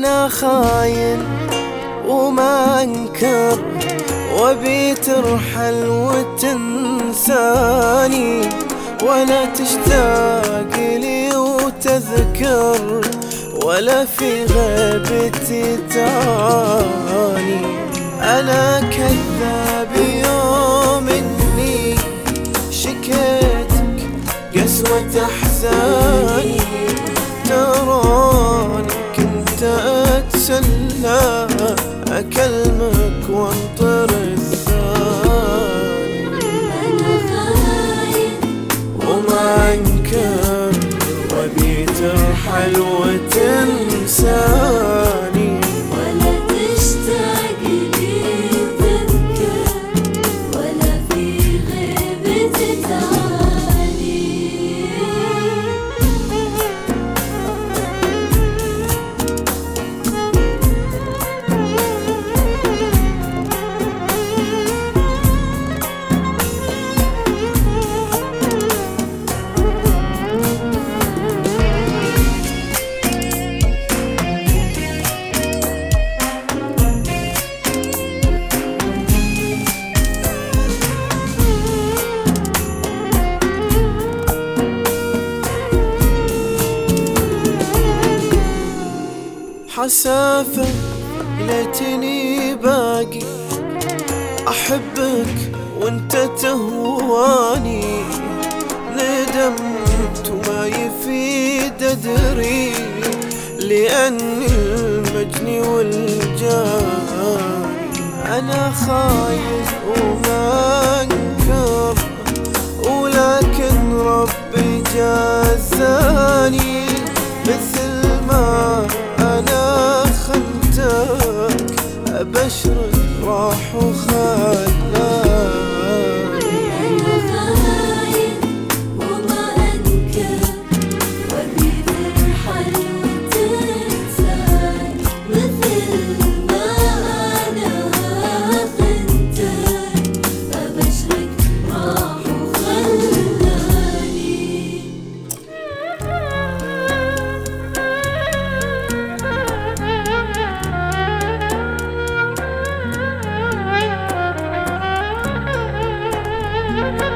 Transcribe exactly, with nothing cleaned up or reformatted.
أنا خاين وما أنكر، وأبي ترحل وتنساني، ولا تشتاق لي وتذكر، ولا في غيبتي تاني. أنا كذاب يوم إني شكيتك قسوة أحزاني، تراني كنت أتسلى أكلمك وانطر الثاني. أنا خاين وما أنكر، وأبي ترحل وتنساني، ولا تشتاق لي تذكر، ولا في غيبتي تعاني. حسافة ليتني باقي أحبك وانت تهواني، ندمت وما يفيد أدري، لأني المجني والجاني. أنا خايف وما أنكر، ولكن ربي جازاني، مثل ما أنا خنتك أبشرك راح وخلاني. أنا خاين وما أنكر، وأبي ترحل وتنساني، مثل ما أنا خنتك أبشرك راح وخلاني. Thank you.